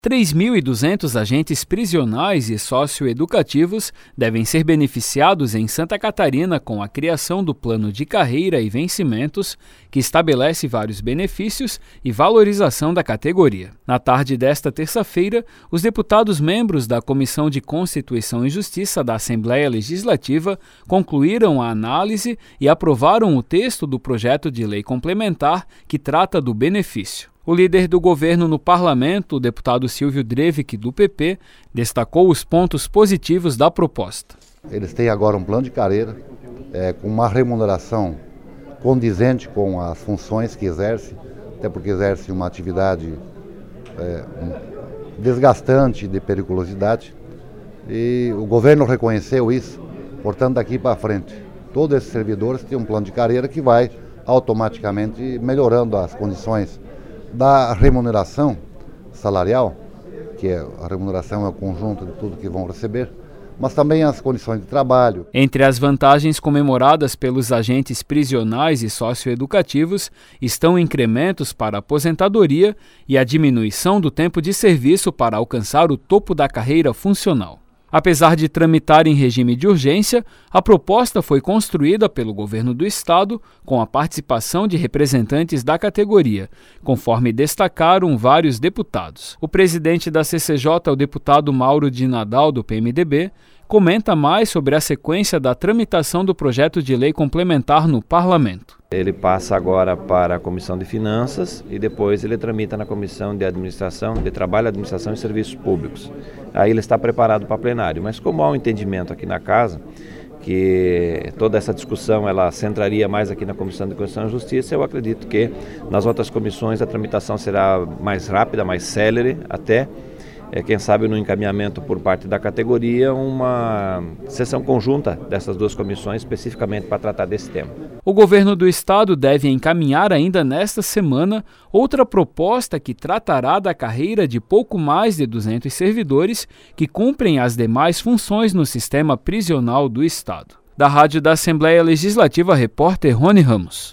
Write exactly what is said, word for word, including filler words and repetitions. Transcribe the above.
três mil e duzentos agentes prisionais e socioeducativos devem ser beneficiados em Santa Catarina com a criação do Plano de Carreira e Vencimentos, que estabelece vários benefícios e valorização da categoria. Na tarde desta terça-feira, os deputados membros da Comissão de Constituição e Justiça da Assembleia Legislativa concluíram a análise e aprovaram o texto do projeto de lei complementar que trata do benefício. O líder do governo no parlamento, o deputado Silvio Drevik, do P P, destacou os pontos positivos da proposta. Eles têm agora um plano de carreira é, com uma remuneração condizente com as funções que exerce, até porque exerce uma atividade é, desgastante de periculosidade. E o governo reconheceu isso, portanto, daqui para frente, todos esses servidores têm um plano de carreira que vai automaticamente melhorando as condições da remuneração salarial, que é, a remuneração é o conjunto de tudo que vão receber, mas também as condições de trabalho. Entre as vantagens comemoradas pelos agentes prisionais e socioeducativos estão incrementos para a aposentadoria e a diminuição do tempo de serviço para alcançar o topo da carreira funcional. Apesar de tramitar em regime de urgência, a proposta foi construída pelo governo do estado com a participação de representantes da categoria, conforme destacaram vários deputados. O presidente da C C J, o deputado Mauro de Nadal, do P M D B, comenta mais sobre a sequência da tramitação do projeto de lei complementar no parlamento. Ele passa agora para a Comissão de Finanças e depois ele tramita na Comissão de Administração, de Trabalho, Administração e Serviços Públicos. Aí ele está preparado para plenário, mas como há um entendimento aqui na casa que toda essa discussão ela centraria mais aqui na Comissão de Constituição e Justiça, eu acredito que nas outras comissões a tramitação será mais rápida, mais célere até. É, quem sabe no encaminhamento por parte da categoria, uma sessão conjunta dessas duas comissões especificamente para tratar desse tema. O governo do estado deve encaminhar ainda nesta semana outra proposta que tratará da carreira de pouco mais de duzentos servidores que cumprem as demais funções no sistema prisional do estado. Da Rádio da Assembleia Legislativa, repórter Rony Ramos.